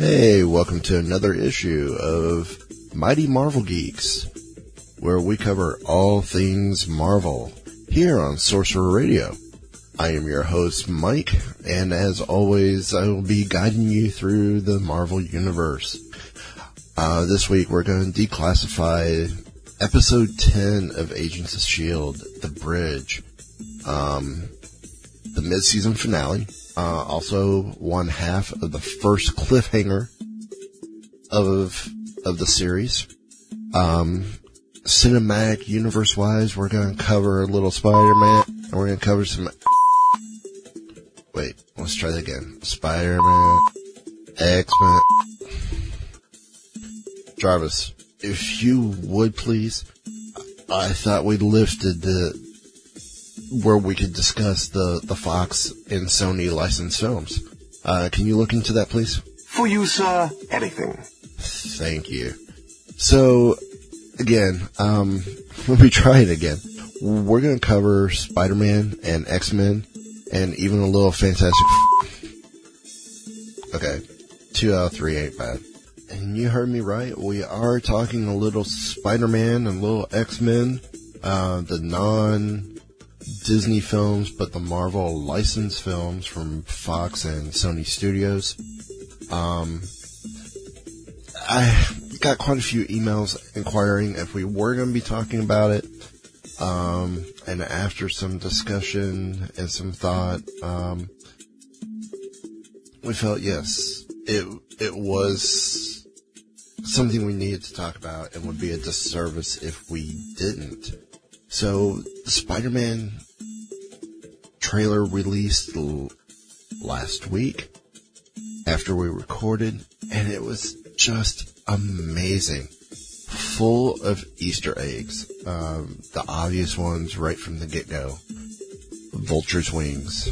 Hey, welcome to another issue of Mighty Marvel Geeks, where we cover all things Marvel, here on Sorcerer Radio. I am your host, Mike, and as always, I will be guiding you through the Marvel Universe. This week, we're going to declassify Episode 10 of Agents of S.H.I.E.L.D., The Bridge, the mid-season finale. Also one half of the first cliffhanger of the series. Cinematic universe wise, we're gonna cover a little Spider-Man, and we're gonna cover some, wait, let's try that again. Spider-Man, X-Men. Jarvis, if you would please, I thought we lifted where we could discuss the Fox and Sony licensed films. Can you look into that, please? For you, sir, anything. Thank you. So, again, let me try it again. We're going to cover Spider-Man and X-Men and even a little Fantastic Okay, 2 out of 3 ain't bad. And you heard me right. We are talking a little Spider-Man and a little X-Men, the non-Disney films, but the Marvel licensed films from Fox and Sony Studios. I got quite a few emails inquiring if we were going to be talking about it. And after some discussion and some thought, we felt yes, it was something we needed to talk about and would be a disservice if we didn't. So, the Spider-Man trailer released last week after we recorded, and it was just amazing. Full of Easter eggs. The obvious ones right from the get-go. Vulture's wings.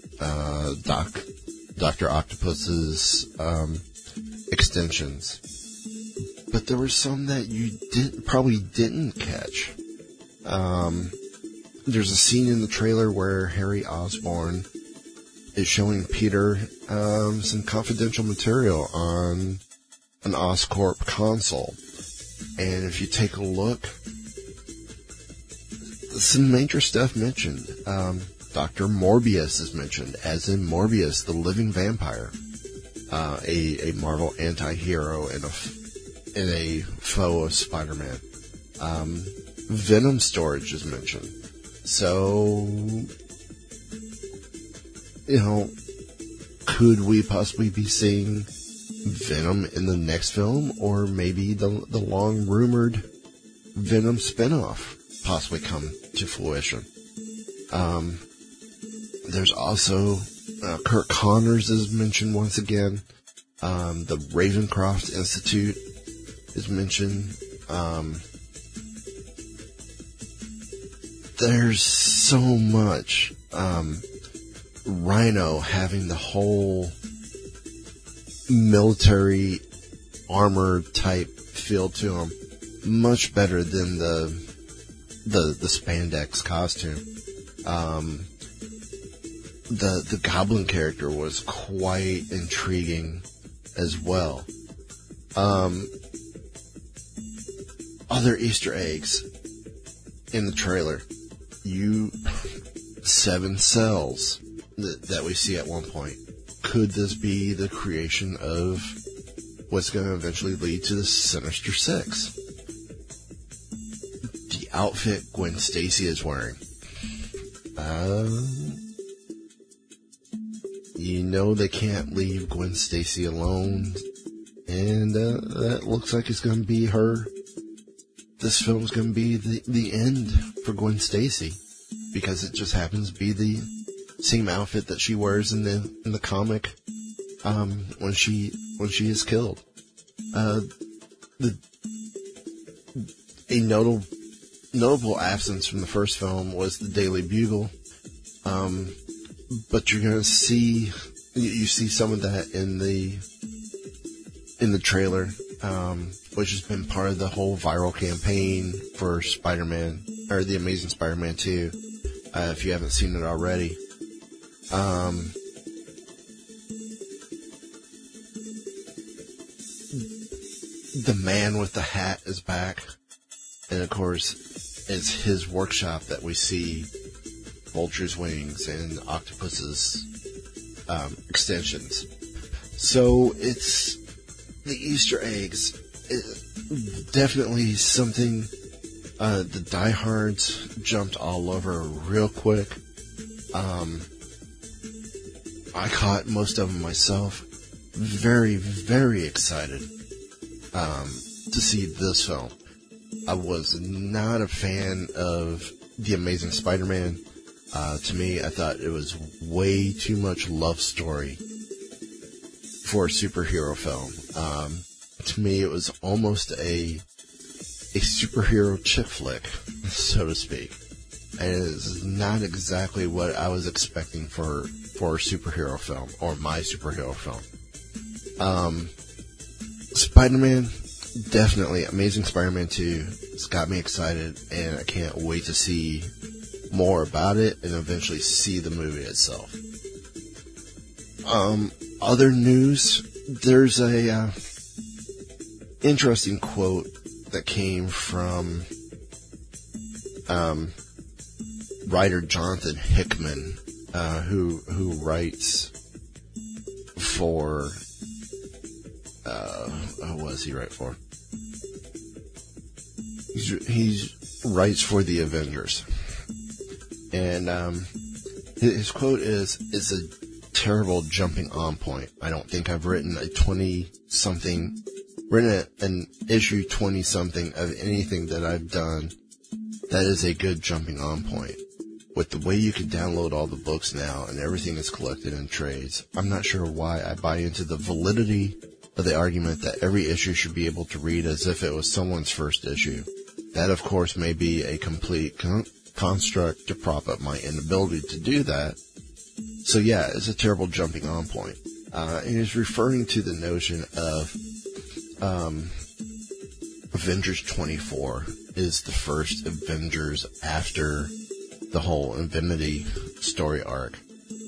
Dr. Octopus's extensions. But there were some that you probably didn't catch. There's a scene in the trailer where Harry Osborn is showing Peter some confidential material on an Oscorp console. And if you take a look, some major stuff mentioned. Dr. Morbius is mentioned, as in Morbius, the living vampire. A Marvel anti-hero and a foe of Spider-Man. Venom storage is mentioned. So, could we possibly be seeing Venom in the next film, or maybe the long-rumored Venom spinoff possibly come to fruition? There's also Kurt Connors is mentioned once again. The Ravencroft Institute is mentioned. There's so much. Rhino having the whole military armor type feel to him, much better than the spandex costume. The Goblin character was quite intriguing as well. Other Easter eggs in the trailer. 7 cells that we see at one point. Could this be the creation of what's going to eventually lead to the Sinister Six? The outfit Gwen Stacy is wearing. They can't leave Gwen Stacy alone. And that looks like it's going to be her. This film's going to be the end for Gwen Stacy, because it just happens to be the same outfit that she wears in the comic when she is killed. A notable absence from the first film was the Daily Bugle, but you're going to see some of that in the trailer, which has been part of the whole viral campaign for Spider-Man, or The Amazing Spider-Man 2, if you haven't seen it already. the man with the hat is back. And of course, it's his workshop that we see Vulture's wings and Octopus's extensions. So it's the Easter eggs. Definitely something the diehards jumped all over real quick. I caught most of them myself. Very, very excited to see this film. I was not a fan of The Amazing Spider-Man. To me, I thought it was way too much love story for a superhero film. To me, it was almost a superhero chick flick, so to speak. And it is not exactly what I was expecting for a superhero film, or my superhero film. Spider-Man, definitely. Amazing Spider-Man 2 has got me excited, and I can't wait to see more about it and eventually see the movie itself. Other news, there's a interesting quote that came from writer Jonathan Hickman, who writes for what does he write for? He writes for the Avengers, and his quote is, "It's a terrible jumping on point. I don't think I've written an issue 20-something of anything that I've done that is a good jumping on point. With the way you can download all the books now and everything is collected in trades, I'm not sure why I buy into the validity of the argument that every issue should be able to read as if it was someone's first issue. That, of course, may be a complete construct to prop up my inability to do that. So yeah, it's a terrible jumping on point." And he's referring to the notion of Avengers 24 is the first Avengers after the whole Infinity story arc.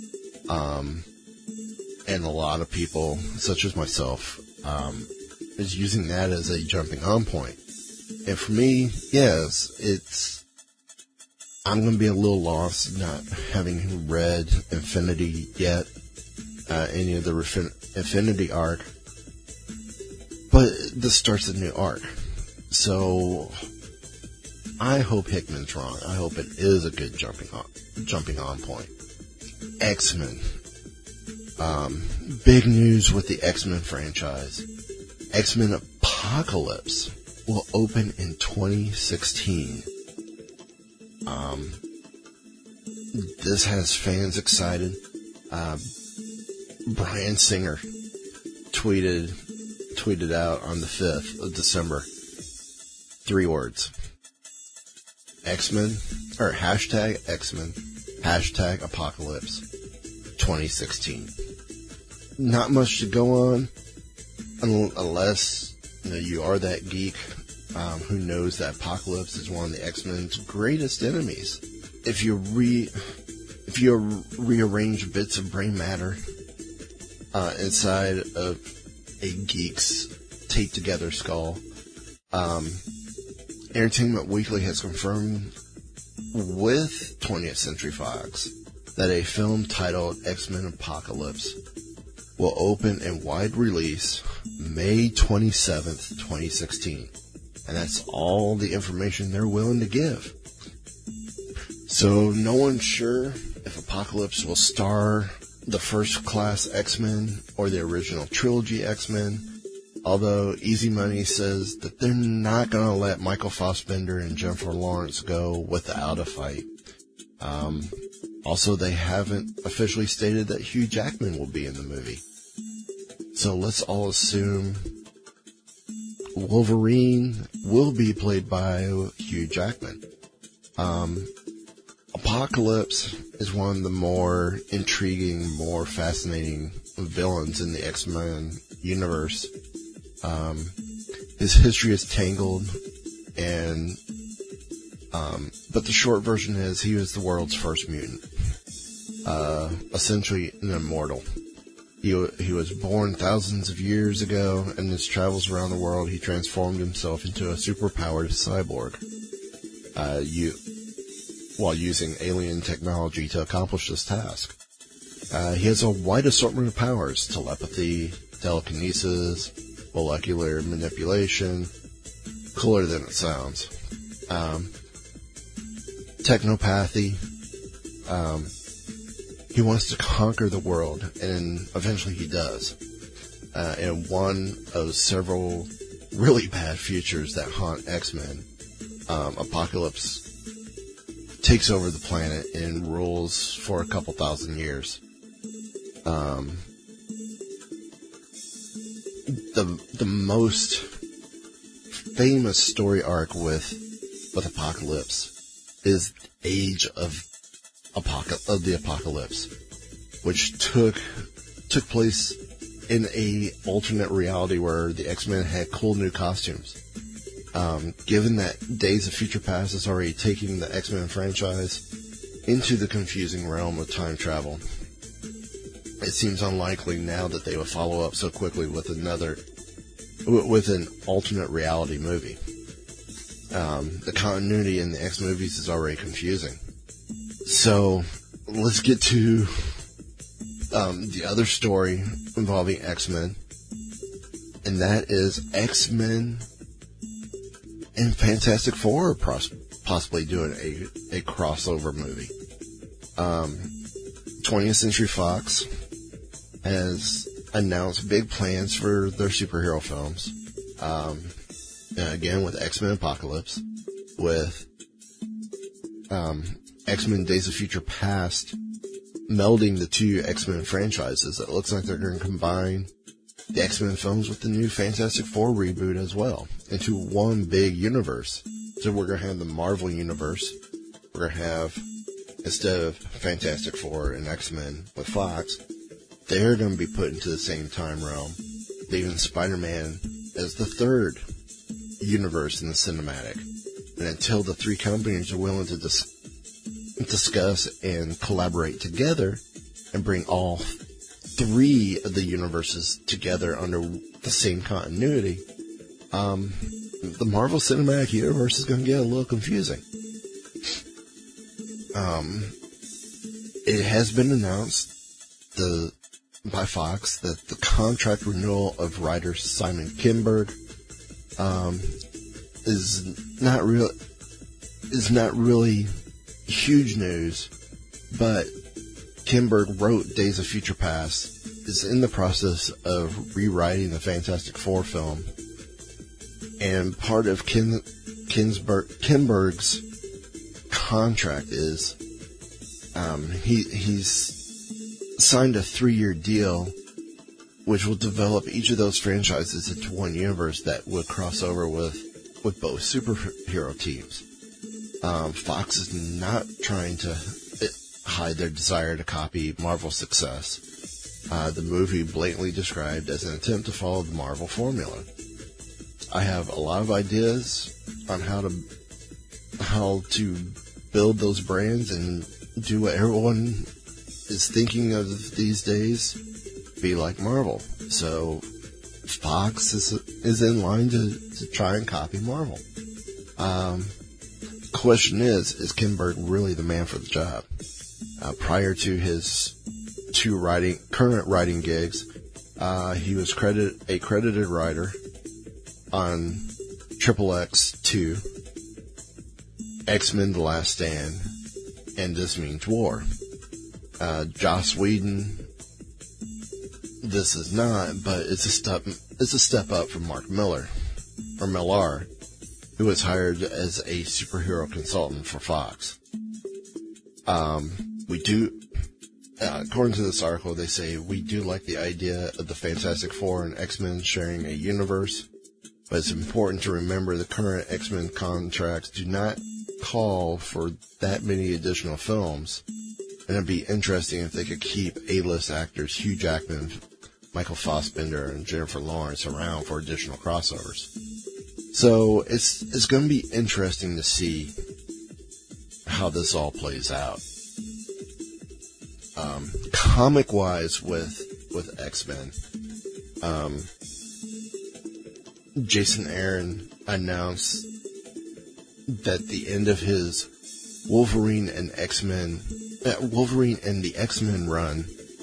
And a lot of people, such as myself, is using that as a jumping on point. And for me, yes, I'm going to be a little lost not having read Infinity yet, any of the Infinity arc. But this starts a new arc. So I hope Hickman's wrong. I hope it is a good jumping on point. X-Men. Big news with the X-Men franchise. X-Men Apocalypse will open in 2016. This has fans excited. Bryan Singer tweeted out on the 5th of December. 3 words. X-Men, or hashtag X-Men, hashtag Apocalypse 2016. Not much to go on unless you are that geek who knows that Apocalypse is one of the X-Men's greatest enemies. If you rearrange bits of brain matter inside of a geek's taped together skull, Entertainment Weekly has confirmed with 20th Century Fox that a film titled X-Men Apocalypse will open in wide release May 27th, 2016. And that's all the information they're willing to give. So no one's sure if Apocalypse will star the first class X-Men or the original trilogy X-Men. Although Easy Money says that they're not going to let Michael Fassbender and Jennifer Lawrence go without a fight. Also, they haven't officially stated that Hugh Jackman will be in the movie. So let's all assume Wolverine will be played by Hugh Jackman. Apocalypse is one of the more intriguing, more fascinating villains in the X-Men universe. His history is tangled, and but the short version is he was the world's first mutant, essentially an immortal. He was born thousands of years ago, and in his travels around the world, he transformed himself into a superpowered cyborg, while using alien technology to accomplish this task. He has a wide assortment of powers: telepathy, telekinesis, molecular manipulation. Cooler than it sounds. Technopathy. He wants to conquer the world, and eventually he does. And one of several really bad futures that haunt X-Men, Apocalypse takes over the planet and rules for a couple thousand years. The most famous story arc with Apocalypse is Age of the Apocalypse, which took place in a alternate reality where the X-Men had cool new costumes. Given that Days of Future Past is already taking the X-Men franchise into the confusing realm of time travel, it seems unlikely now that they would follow up so quickly with an alternate reality movie. The continuity in the X movies is already confusing. So, let's get to the other story involving X-Men, and that is X-Men and Fantastic Four possibly doing a crossover movie. 20th Century Fox has announced big plans for their superhero films. Again, with X-Men Apocalypse, with X-Men Days of Future Past melding the two X-Men franchises. It looks like they're going to combine the X-Men films with the new Fantastic Four reboot as well into one big universe. So we're going to have the Marvel universe. We're going to have, instead of Fantastic Four and X-Men with Fox, they're going to be put into the same time realm, leaving Spider-Man as the third universe in the cinematic. And until the three companies are willing to discuss and collaborate together and bring all three of the universes together under the same continuity, the Marvel Cinematic Universe is going to get a little confusing. It has been announced by Fox that the contract renewal of writer Simon Kinberg is not really huge news, but Kinberg wrote Days of Future Past, is in the process of rewriting the Fantastic Four film, and part of Kinberg's contract is he's signed a 3-year deal which will develop each of those franchises into one universe that would cross over with both superhero teams. Fox is not trying to hide their desire to copy Marvel's success. The movie blatantly described as an attempt to follow the Marvel formula. I have a lot of ideas on how to build those brands and do what everyone is thinking of these days, be like Marvel. So Fox is in line to try and copy Marvel. Question is Kinberg really the man for the job? Prior to his current writing gigs, he was a credited writer on XXX2, X-Men: The Last Stand, and This Means War. Joss Whedon, this is not, but it's a step up from Mark Millar, who was hired as a superhero consultant for Fox. According to this article, they say, we do like the idea of the Fantastic Four and X-Men sharing a universe, but it's important to remember the current X-Men contracts do not call for that many additional films, and it'd be interesting if they could keep A-list actors Hugh Jackman, Michael Fassbender, and Jennifer Lawrence around for additional crossovers. So it's going to be interesting to see how this all plays out. Comic-wise, with with X-Men. Jason Aaron announced that the end of his Wolverine and the X-Men run,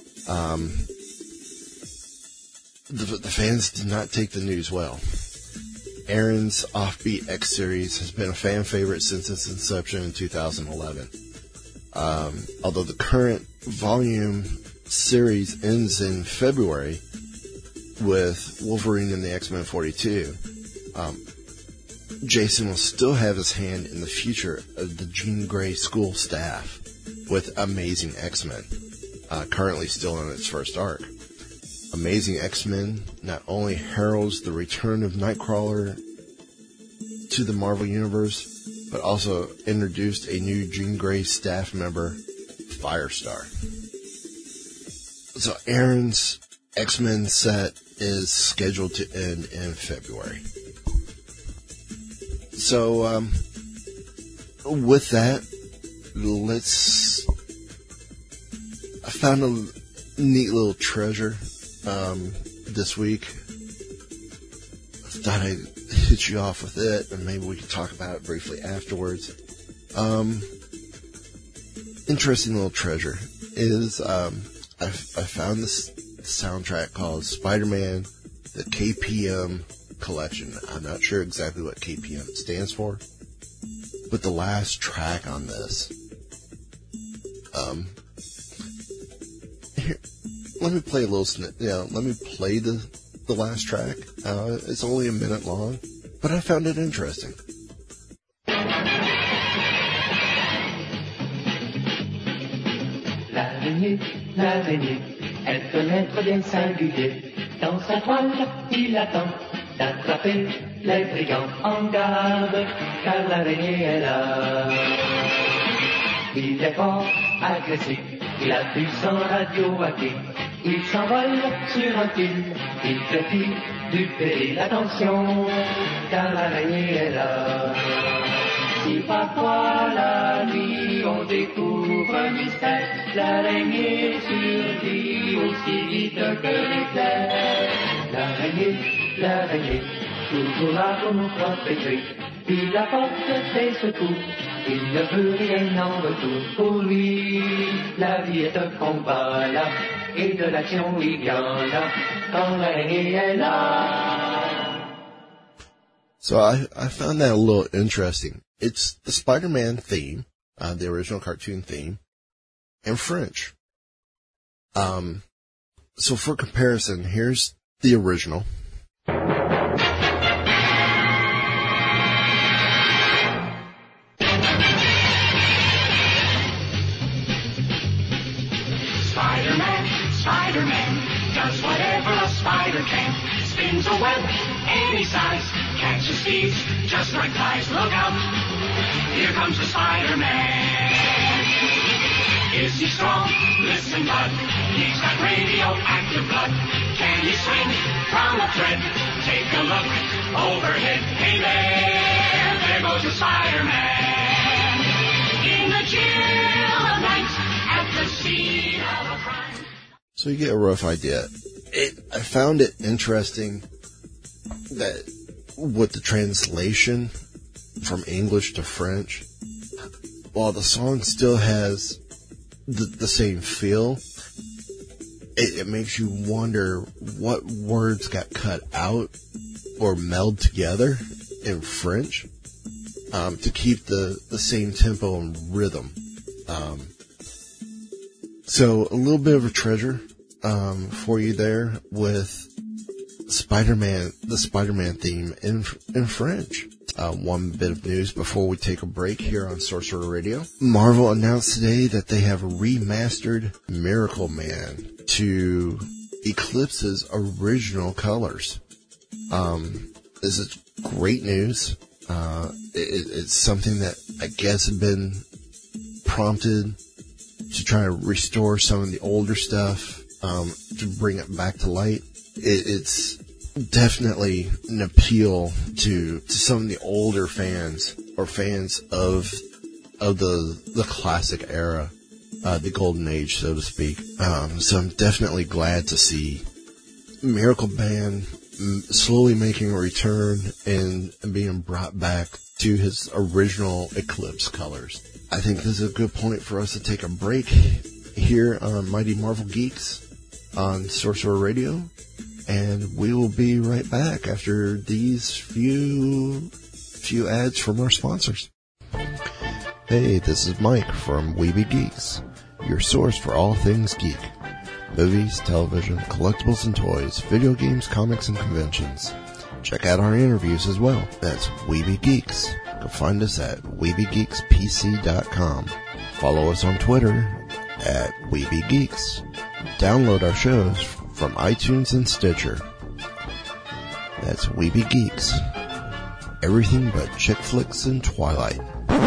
the fans did not take the news well. Aaron's offbeat X series has been a fan favorite since its inception in 2011. Although the current volume series ends in February with Wolverine and the X-Men 42, Jason will still have his hand in the future of the Jean Grey school staff with Amazing X-Men, currently still in its first arc. Amazing X-Men not only heralds the return of Nightcrawler to the Marvel Universe, but also introduced a new Jean Grey staff member, Firestar. So Aaron's X-Men set is scheduled to end in February. So, with that, I found a neat little treasure this week. I thought I'd hit you off with it, and maybe we could talk about it briefly afterwards. Interesting little treasure is I found this soundtrack called Spider-Man, the KPM Collection. I'm not sure exactly what KPM stands for, but the last track on this, here, let me play a little let me play the last track. It's only a minute long, but I found it interesting. L'araignée, elle peut l'être bien singulier. Dans sa toile, il attend d'attraper les brigands en garde, car l'araignée est là. Il est fort, agressif, il a du sang radioactif. Il s'envole sur un fil, il fait du péril. Attention, car l'araignée est là. Si parfois la nuit on découvre un mystère, l'araignée survit aussi vite que l'éclair. L'araignée, toujours là pour nous protéger. Il apporte des secours, il ne veut rien en retour. Pour lui, la vie est un combat là, et de l'action il y en a, quand l'araignée est là. So I found that a little interesting. It's the Spider-Man theme, the original cartoon theme, in French. So for comparison, here's the original. Spider-Man does whatever a spider can. Spins a web any size, catches thieves just like flies. Look out, here comes the Spider-Man. Is he strong? Listen, bud, he's got radioactive blood. Can he swing from a thread? Take a look overhead. Hey there goes the Spider-Man. In the chill of night, at the scene of a crime. So you get a rough idea. I found it interesting that with the translation from English to French, while the song still has the same feel, it makes you wonder what words got cut out or melded together in French to keep the same tempo and rhythm. So a little bit of a treasure for you there with the Spider-Man theme in French. One bit of news before we take a break here on Sorcerer Radio. Marvel announced today that they have remastered Miracle Man to Eclipse's original colors. This is great news. It's something that I guess had been prompted to try to restore some of the older stuff, to bring it back to light. It's definitely an appeal to some of the older fans or fans of the classic era. the golden age, so to speak. So I'm definitely glad to see Miracle Man slowly making a return and being brought back to his original Eclipse colors. I think this is a good point for us to take a break here on Mighty Marvel Geeks on Sorcerer Radio, and we will be right back after these few ads from our sponsors. Hey, this is Mike from Weeby Geeks, your source for all things geek. Movies, television, collectibles and toys, video games, comics, and conventions. Check out our interviews as well. That's Weeby Geeks. Go find us at WeebyGeeksPC.com. Follow us on Twitter at Weeby Geeks. Download our shows from iTunes and Stitcher. That's Weeby Geeks. Everything but chick flicks and Twilight.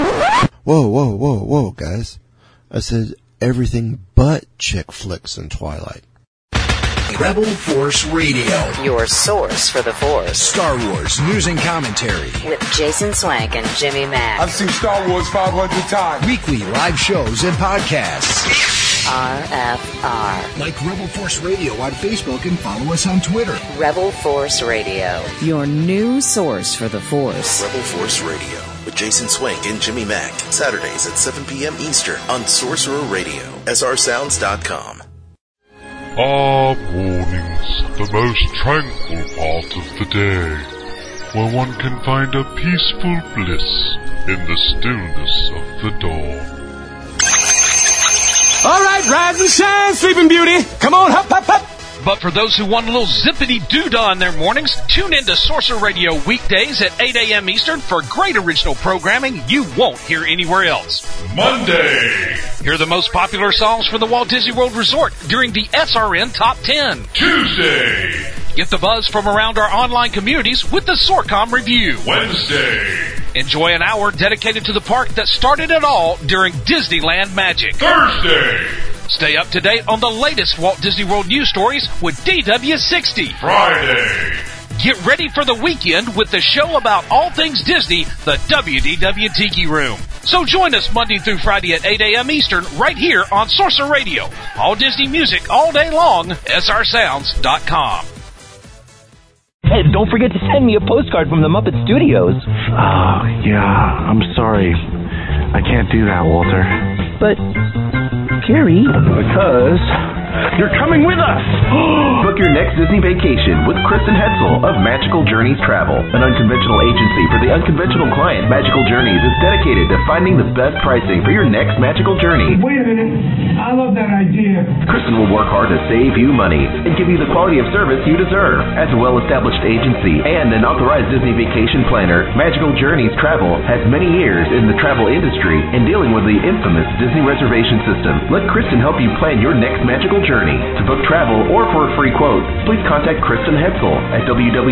Whoa, guys. I said everything but chick flicks and Twilight. Rebel Force Radio, your source for the Force. Star Wars news and commentary with Jason Swank and Jimmy Mack. I've seen Star Wars 500 times. Weekly live shows and podcasts. RFR. Like Rebel Force Radio on Facebook and follow us on Twitter. Rebel Force Radio, your new source for the Force. Rebel Force Radio with Jason Swank and Jimmy Mack. Saturdays at 7 p.m. Eastern on Sorcerer Radio. SRSounds.com. Mornings, the most tranquil part of the day, where one can find a peaceful bliss in the stillness of the dawn. All right, rise and shine, Sleeping Beauty. Come on, hop, hop, hop. But for those who want a little zippity-doo-dah in their mornings, tune in to Sorcerer Radio weekdays at 8 a.m. Eastern for great original programming you won't hear anywhere else. Monday. Hear the most popular songs for the Walt Disney World Resort during the SRN Top 10. Tuesday. Get the buzz from around our online communities with the Sorcom Review. Wednesday. Enjoy an hour dedicated to the park that started it all during Disneyland Magic. Thursday. Stay up to date on the latest Walt Disney World news stories with DW60. Friday. Get ready for the weekend with the show about all things Disney, the WDW Tiki Room. So join us Monday through Friday at 8 a.m. Eastern right here on Sorcerer Radio. All Disney music all day long, SRSounds.com. Hey, don't forget to send me a postcard from the Muppet Studios. Oh, yeah, I'm sorry. I can't do that, Walter. But, Jerry... Because you're coming with us! Book your next Disney vacation with Kristen Hetzel of Magical Journeys Travel, an unconventional agency for the unconventional client. Magical Journeys is dedicated to finding the best pricing for your next magical journey. Wait a minute. I love that idea. Kristen will work hard to save you money and give you the quality of service you deserve. As a well-established agency and an authorized Disney vacation planner, Magical Journeys Travel has many years in the travel industry and dealing with the infamous Disney reservation system. Let Kristen help you plan your next magical journey. To book travel or for a free quote, please contact Kristen Hetzel at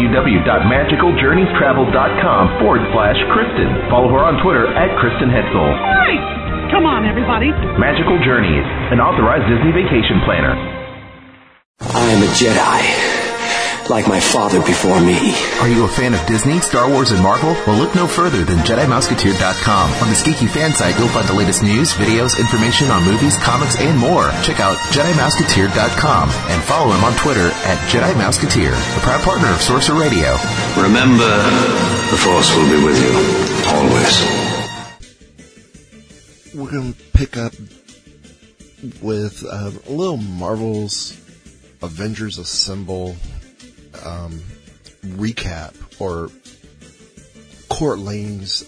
www.magicaljourneys.travel.com/Kristen. Follow her on Twitter at Kristen Hetzel. Right! Come on, everybody. Magical Journeys, an authorized Disney vacation planner. I am a Jedi. Like my father before me. Are you a fan of Disney, Star Wars, and Marvel? Well, look no further than JediMouseketeer.com. On this geeky fan site, you'll find the latest news, videos, information on movies, comics, and more. Check out JediMouseketeer.com and follow him on Twitter at JediMouseketeer, a proud partner of Sorcerer Radio. Remember, the Force will be with you, always. We're going to pick up with a little Marvel's Avengers Assemble recap, or Court Lane's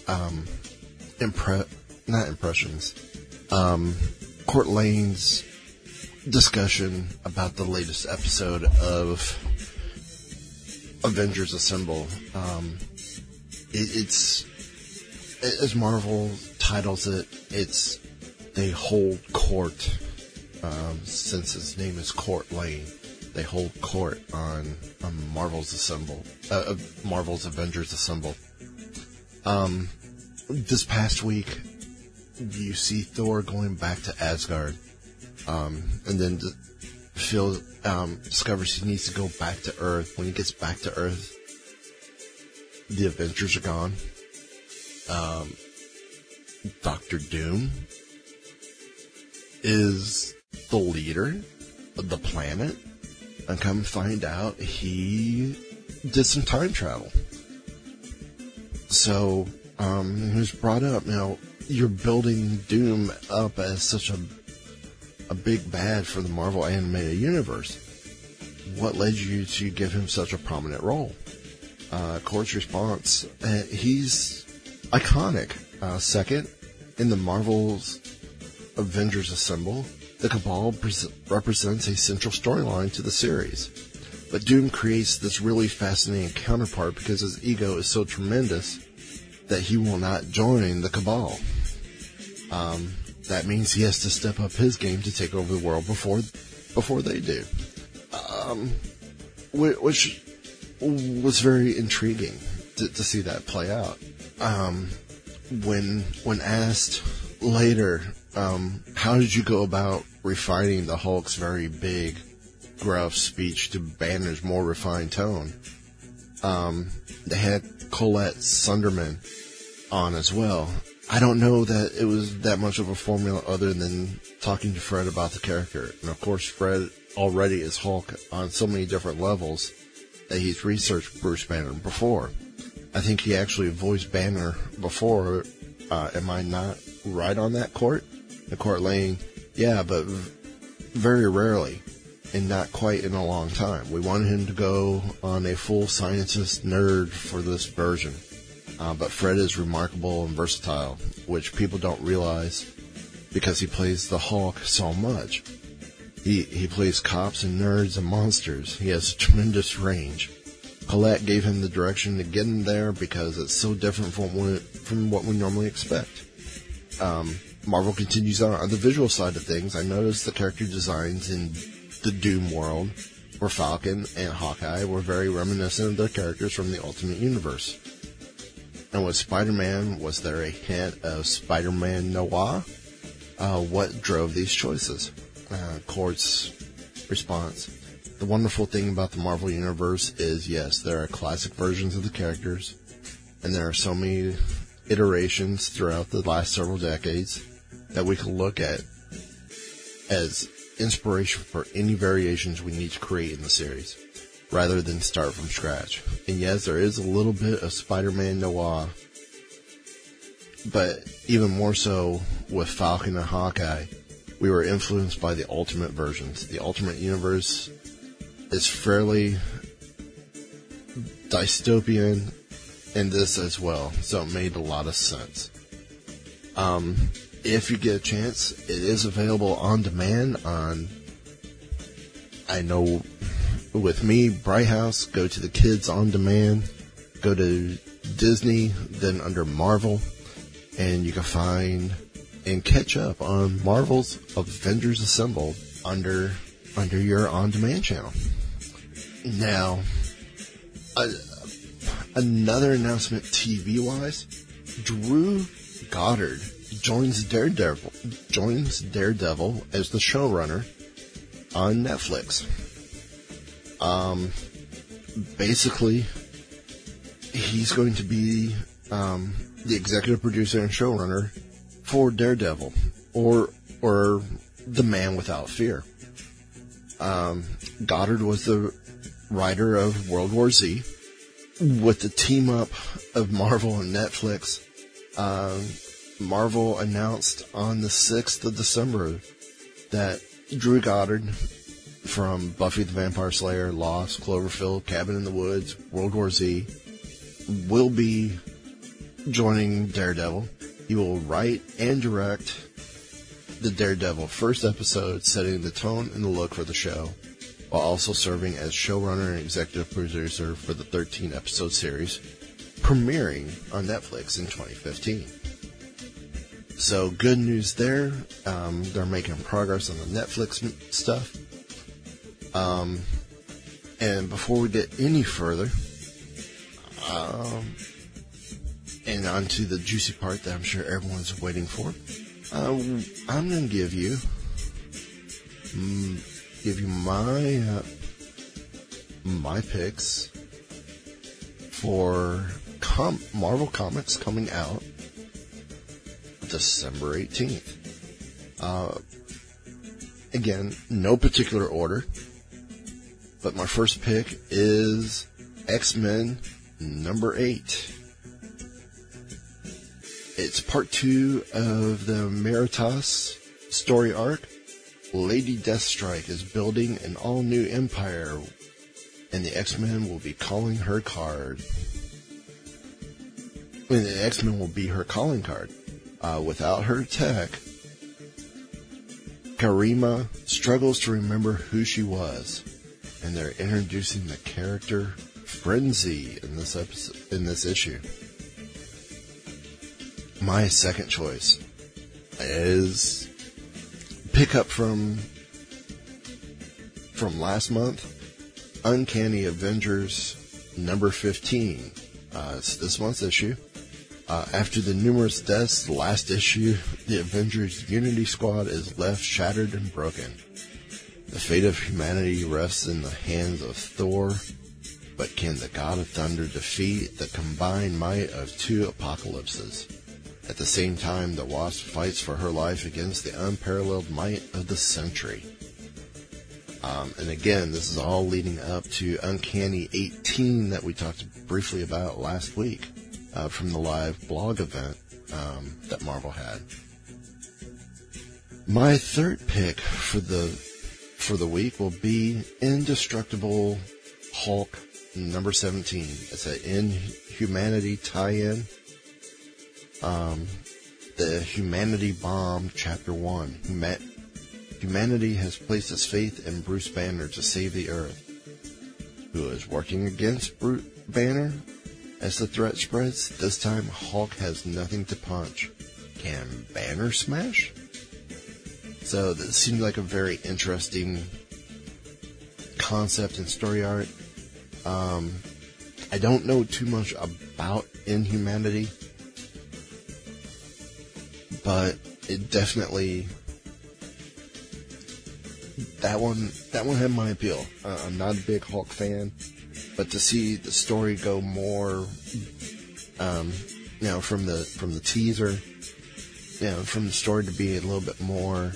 Court Lane's discussion about the latest episode of Avengers Assemble. It's as Marvel titles it, it's they hold court, since his name is Court Lane. They hold court on Marvel's Marvel's Avengers Assemble. This past week, you see Thor going back to Asgard, and then Phil discovers he needs to go back to Earth. When he gets back to Earth, the Avengers are gone. Doctor Doom is the leader of the planet, and come find out he did some time travel. So, he was brought up. Now, you're building Doom up as such a big bad for the Marvel Animated Universe. What led you to give him such a prominent role? Court's response, he's iconic. Second, in the Marvel's Avengers Assemble, the Cabal represents a central storyline to the series. But Doom creates this really fascinating counterpart because his ego is so tremendous that he will not join the Cabal. That means he has to step up his game to take over the world before they do. Which was very intriguing to see that play out. When asked later, how did you go about refining the Hulk's very big, gruff speech to Banner's more refined tone? They had Colette Sunderman on as well. I don't know that it was that much of a formula other than talking to Fred about the character. And of course, Fred already is Hulk on so many different levels that he's researched Bruce Banner before. I think he actually voiced Banner before. Am I not right on that, Court? The Court Lane, yeah, but very rarely and not quite in a long time. We wanted him to go on a full scientist nerd for this version. But Fred is remarkable and versatile, which people don't realize because he plays the Hulk so much. He plays cops and nerds and monsters. He has tremendous range. Colette gave him the direction to get him there because it's so different from what we normally expect. Marvel continues on the visual side of things. I noticed the character designs in the Doom world, where Falcon and Hawkeye were very reminiscent of their characters from the Ultimate Universe. And with Spider-Man, was there a hint of Spider-Man noir? What drove these choices? Court's response. The wonderful thing about the Marvel Universe is, yes, there are classic versions of the characters, and there are so many iterations throughout the last several decades that we can look at as inspiration for any variations we need to create in the series, rather than start from scratch. And yes, there is a little bit of Spider-Man noir, but even more so with Falcon and Hawkeye, we were influenced by the Ultimate versions. The Ultimate Universe is fairly dystopian in this as well, so it made a lot of sense. If you get a chance, it is available on demand on, I know with me, Bright House, go to the Kids on Demand, go to Disney, then under Marvel, and you can find and catch up on Marvel's Avengers Assemble under your on-demand channel. Now, another announcement TV-wise, Drew Goddard joins Daredevil as the showrunner on Netflix. Basically, he's going to be the executive producer and showrunner for Daredevil, or The Man Without Fear. Goddard was the writer of World War Z. With the team up of Marvel and Netflix, Marvel announced on the 6th of December that Drew Goddard from Buffy the Vampire Slayer, Lost, Cloverfield, Cabin in the Woods, World War Z will be joining Daredevil. He will write and direct the Daredevil first episode, setting the tone and the look for the show, while also serving as showrunner and executive producer for the 13-episode series, premiering on Netflix in 2015. So, good news there. They're making progress on the Netflix stuff. And before we get any further, and on to the juicy part that I'm sure everyone's waiting for, I'm going to give you my picks for Marvel Comics coming out December 18th. Again, no particular order, but my first pick is X-Men number 8. It's part 2 of the Meritas story arc. Lady Deathstrike is building an all-new empire, and the X-Men will be calling her card. And the X-Men will be her calling card. Without her tech, Karima struggles to remember who she was, and they're introducing the character Frenzy in this episode, in this issue. My second choice is pick up from last month, Uncanny Avengers number 15. It's this month's issue. After the numerous deaths last issue, the Avengers Unity Squad is left shattered and broken. The fate of humanity rests in the hands of Thor, but can the God of Thunder defeat the combined might of two apocalypses? At the same time, the Wasp fights for her life against the unparalleled might of the Sentry. And again, this is all leading up to Uncanny 18 that we talked briefly about last week from the live blog event that Marvel had. My third pick for the week will be Indestructible Hulk number 17. It's an Inhumanity tie-in. The Humanity Bomb, Chapter 1. Humanity has placed its faith in Bruce Banner to save the Earth. Who is working against Bruce Banner? As the threat spreads, this time Hulk has nothing to punch. Can Banner smash? So this seemed like a very interesting concept and story art. I don't know too much about Inhumanity, but it definitely that one had my appeal. I'm not a big Hulk fan, but to see the story go more, from the teaser, from the story to be a little bit more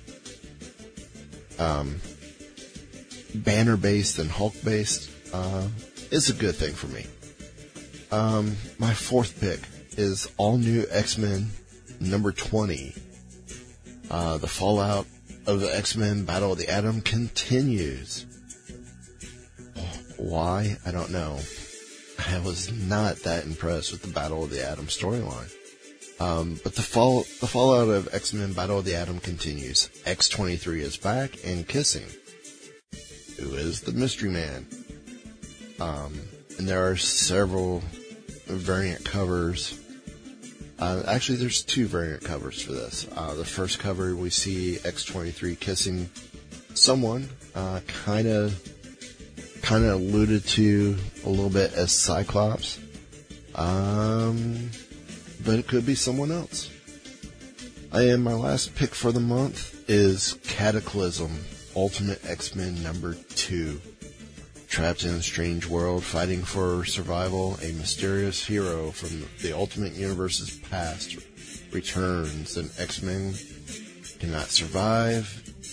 Banner based than Hulk based, is a good thing for me. My fourth pick is All New X-Men number 20. The fallout of the X-Men Battle of the Atom continues. Why? I don't know. I was not that impressed with the Battle of the Atom storyline. But the fallout of X-Men Battle of the Atom continues. X-23 is back and kissing. Who is the Mystery Man? And there are several variant covers. Actually, there's two variant covers for this. The first cover, we see X-23 kissing someone, kind of alluded to a little bit as Cyclops. But it could be someone else. And my last pick for the month is Cataclysm, Ultimate X-Men number 2. Trapped in a strange world, fighting for survival, a mysterious hero from the Ultimate Universe's past returns, and X-Men cannot survive.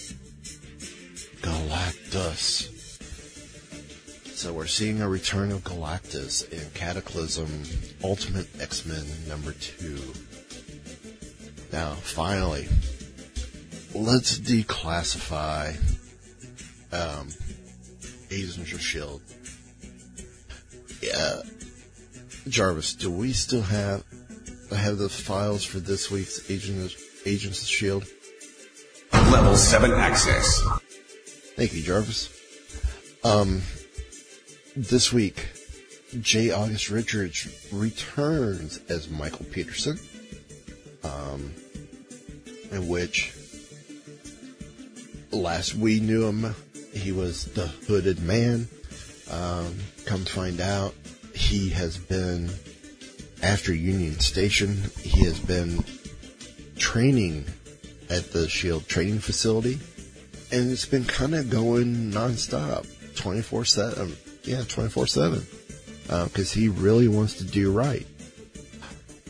Galactus. So we're seeing a return of Galactus in Cataclysm, Ultimate X-Men number 2. Now, finally, let's declassify Agents of S.H.I.E.L.D. Yeah. Jarvis, do we still have the files for this week's Agents of S.H.I.E.L.D.? Level 7 access. Thank you, Jarvis. This week, J. August Richards returns as Michael Peterson, in which last we knew him, he was the Hooded Man. Come to find out, he has been, after Union Station, he has been training at the S.H.I.E.L.D. training facility, and it's been kind of going nonstop, 24/7. Yeah, 24/7. Because he really wants to do right.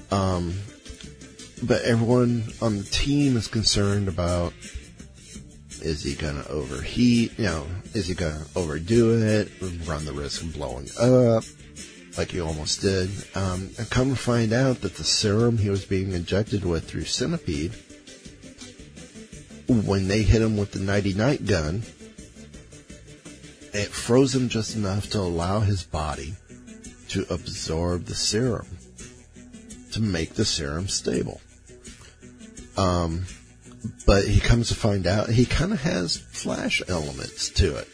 But everyone on the team is concerned about Is he going to overheat? Is he going to overdo it? Run the risk of blowing up like he almost did? And come to find out that the serum he was being injected with through Centipede, when they hit him with the Nighty-Night gun, it froze him just enough to allow his body to absorb the serum, to make the serum stable. But he comes to find out he kind of has Flash elements to it.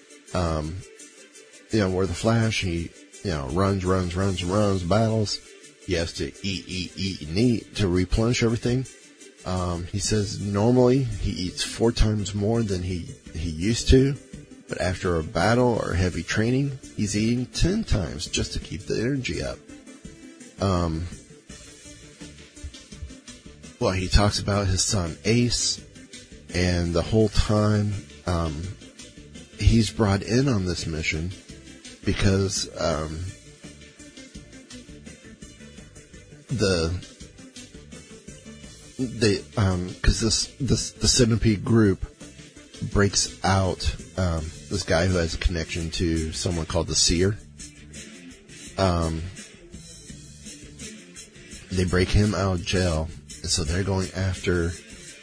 Where the Flash, he, runs, battles. He has to eat, and eat to replenish everything. He says normally he eats 4 times more than he used to, but after a battle or heavy training, he's eating 10 times just to keep the energy up. Well, he talks about his son Ace, and the whole time he's brought in on this mission because the Centipede group breaks out this guy who has a connection to someone called the Seer. They break him out of jail, and so they're going after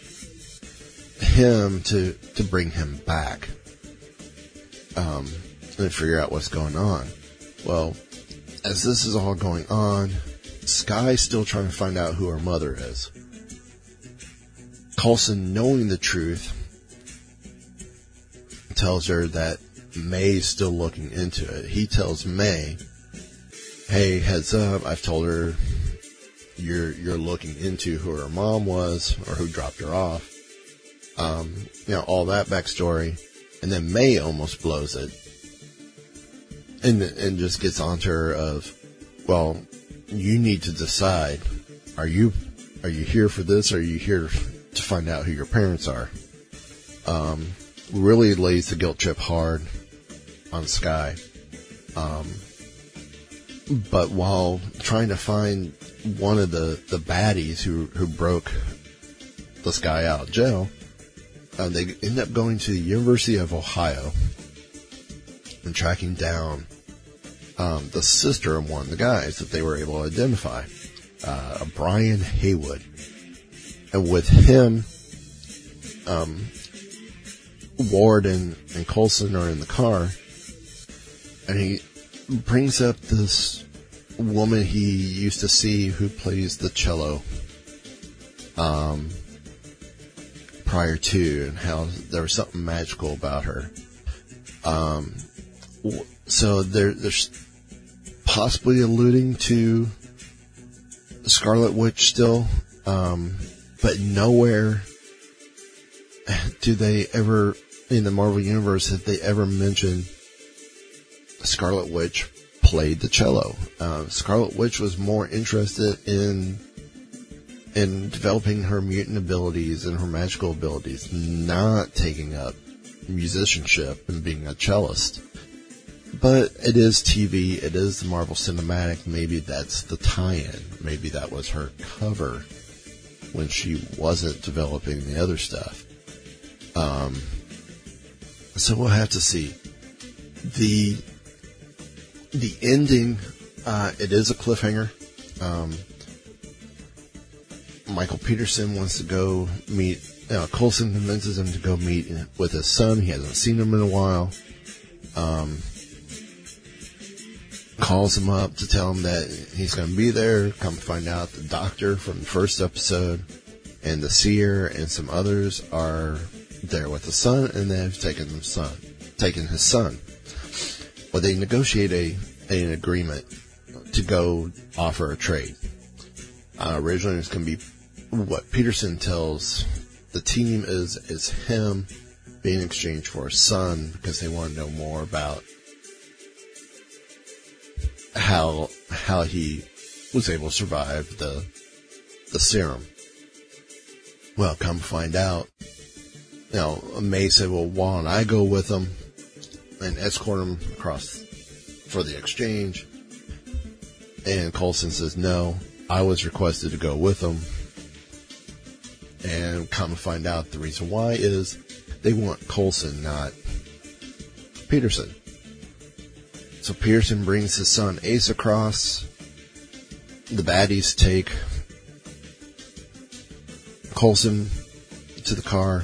him to bring him back and figure out what's going on. Well, as this is all going on, Sky's still trying to find out who her mother is. Coulson, knowing the truth, tells her that May's still looking into it. He tells May, hey, heads up, I've told her you're looking into who her mom was or who dropped her off. All that backstory. And then May almost blows it. And just gets onto her of, well, you need to decide, are you here for this, or are you here to find out who your parents are? Really lays the guilt trip hard on Sky. But while trying to find one of the baddies who broke this guy out of jail, they end up going to the University of Ohio and tracking down the sister of one of the guys that they were able to identify, Brian Haywood. And with him, Ward and Coulson are in the car, and he brings up this woman he used to see who plays the cello prior to, and how there was something magical about her. So there's possibly alluding to Scarlet Witch still, but nowhere do they ever, in the Marvel Universe, have they ever mentioned Scarlet Witch played the cello. Scarlet Witch was more interested in developing her mutant abilities and her magical abilities, not taking up musicianship and being a cellist. But it is TV, it is the Marvel Cinematic, maybe that's the tie-in, maybe that was her cover when she wasn't developing the other stuff. So we'll have to see. The ending, it is a cliffhanger. Michael Peterson wants to go meet, Coulson convinces him to go meet with his son. He hasn't seen him in a while. Calls him up to tell him that he's going to be there. Come find out the doctor from the first episode and the seer and some others are there with the son, and they've taken his son. Well, they negotiate an agreement to go offer a trade. Originally, it's going to be what Peterson tells the team is him being exchanged for his son, because they want to know more about how he was able to survive the serum. Well, come find out, May said, well, why don't I go with him and escort him across for the exchange? And Coulson says, no, I was requested to go with him. And come find out the reason why is They want Coulson, not Peterson. So Peterson brings his son Ace across. The baddies take Coulson to the car,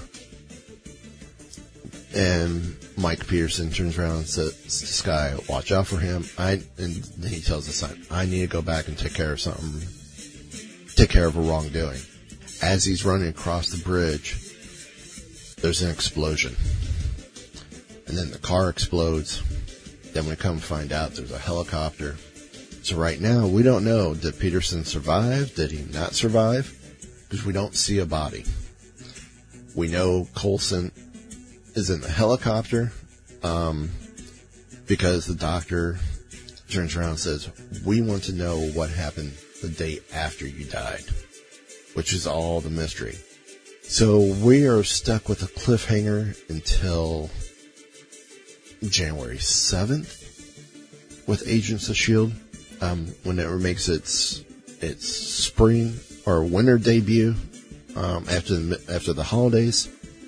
and Mike Peterson turns around and says to Sky, watch out for him. And he tells the son, I need to go back and take care of something, take care of a wrongdoing. As he's running across the bridge, there's an explosion. And then the car explodes. Then we come find out there's a helicopter. So right now, we don't know, did Peterson survive? Did he not survive? Because we don't see a body. We know Coulson is in the helicopter, because the doctor turns around and says, we want to know what happened the day after you died, which is all the mystery. So we are stuck with a cliffhanger until January 7th with Agents of S.H.I.E.L.D., when it makes its spring or winter debut, after the holidays.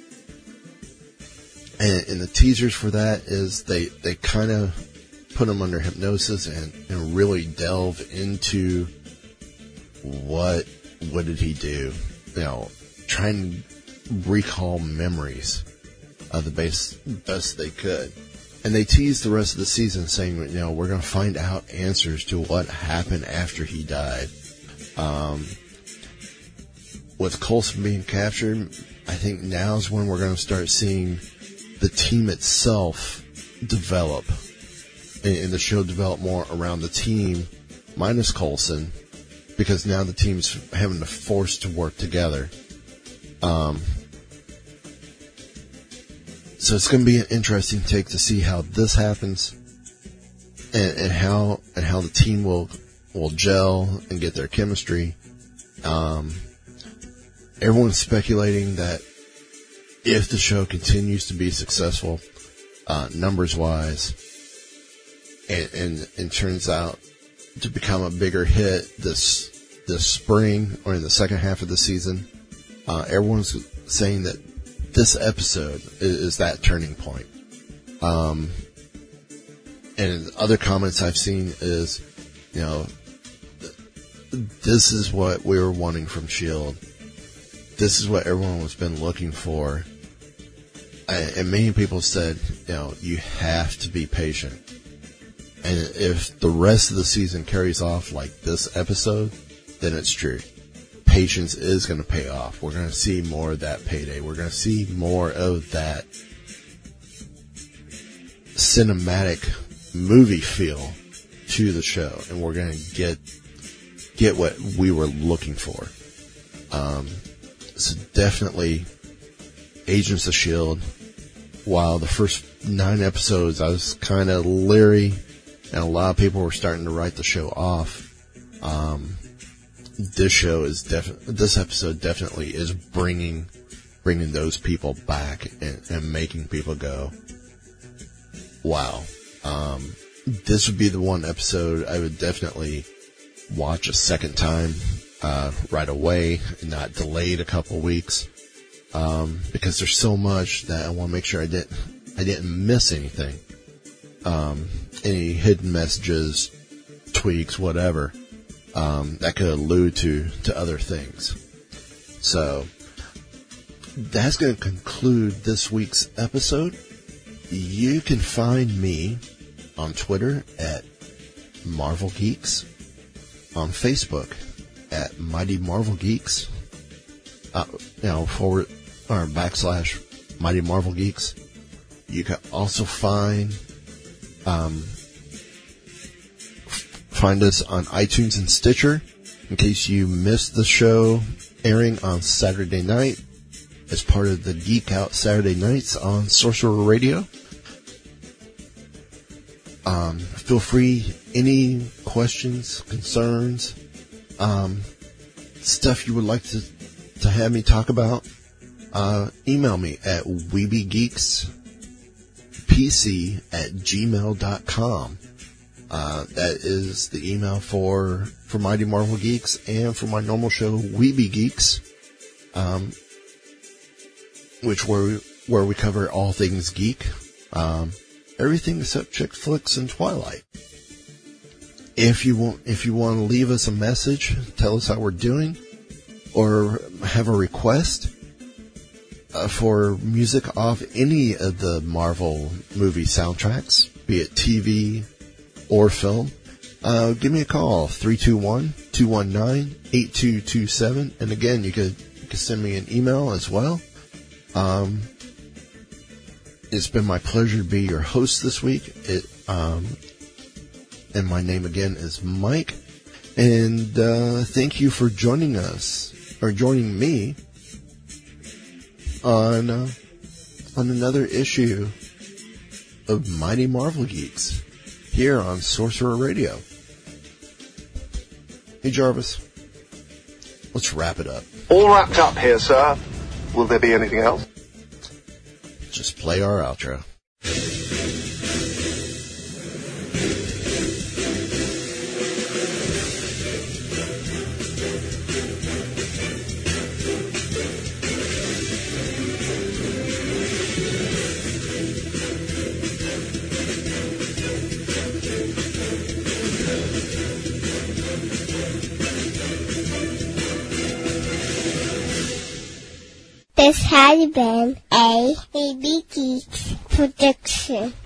And the teasers for that is they kind of put him under hypnosis and really delve into what did he do, trying to recall memories of the best they could. And they teased the rest of the season saying, we're going to find out answers to what happened after he died. With Coulson being captured, I think now's when we're going to start seeing the team itself develop, and the show develop more around the team minus Coulson, because now the team's having to force to work together. So it's going to be an interesting take to see how this happens, and how the team will gel and get their chemistry. Everyone's speculating that if the show continues to be successful, numbers wise, and turns out to become a bigger hit this spring or in the second half of the season, everyone's saying that this episode is that turning point. And other comments I've seen is, this is what we were wanting from S.H.I.E.L.D. This is what everyone has been looking for. And many people said, you have to be patient. And if the rest of the season carries off like this episode, then it's true. Patience is going to pay off. We're going to see more of that payday. We're going to see more of that cinematic movie feel to the show, and we're going to get what we were looking for. So definitely Agents of S.H.I.E.L.D. While the first 9 episodes I was kind of leery, and a lot of people were starting to write the show off, this episode definitely is bringing those people back and making people go, wow. This would be the one episode I would definitely watch a second time, right away, and not delayed a couple weeks, because there's so much that I want to make sure I didn't miss anything, any hidden messages, tweaks, whatever, that could allude to other things. So that's going to conclude this week's episode. You can find me on Twitter at Marvel Geeks, on Facebook at Mighty Marvel Geeks, forward or backslash Mighty Marvel Geeks. You can also find us on iTunes and Stitcher in case you missed the show airing on Saturday night as part of the Geek Out Saturday Nights on Sorcerer Radio. Feel free, any questions, concerns, stuff you would like to have me talk about, email me at weebiegeekspc@gmail.com. That is the email for Mighty Marvel Geeks and for my normal show, Weebie Geeks, which where we cover all things geek, everything except chick flicks and Twilight. If you want to leave us a message, tell us how we're doing, or have a request for music off any of the Marvel movie soundtracks, be it TV or film, give me a call, 321-219-8227. And again, you could send me an email as well. It's been my pleasure to be your host this week. And my name again is Mike. And thank you for joining us, or joining me, on another issue of Mighty Marvel Geeks here on Sorcerer Radio. Hey Jarvis, let's wrap it up. All wrapped up here, sir. Will there be anything else? Just play our outro. This has been a Baby Geeks production.